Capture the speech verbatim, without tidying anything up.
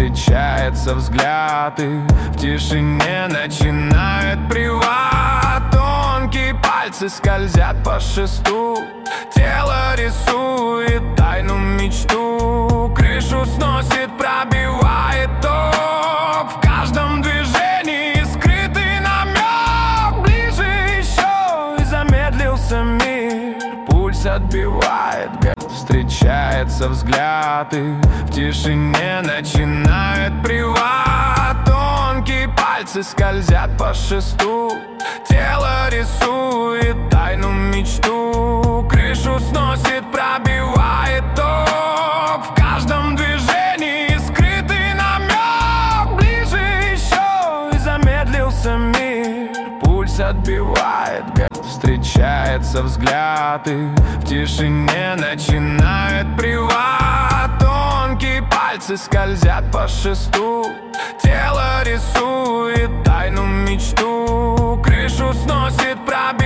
встречается взгляд, и в тишине начинает приват. Тонкие пальцы скользят по шесту, тело рисует тайну мечту. Крышу сносит, пробивает ток, в каждом движении скрытый намек. Ближе еще, и замедлился мир, пульс отбивает. Встречается взгляд, и в тишине начинает приват. Тонкие пальцы скользят по шесту, тело рисует тайну мечту. Крышу сносит, пробивает ток, в каждом движении скрытый намек. Ближе еще, и замедлился мир, пульс отбивает. Встречается взгляд, и в тишине начинает приват. Тонкие пальцы скользят по шесту, тело рисует тайну мечту. Крышу сносит, пробивает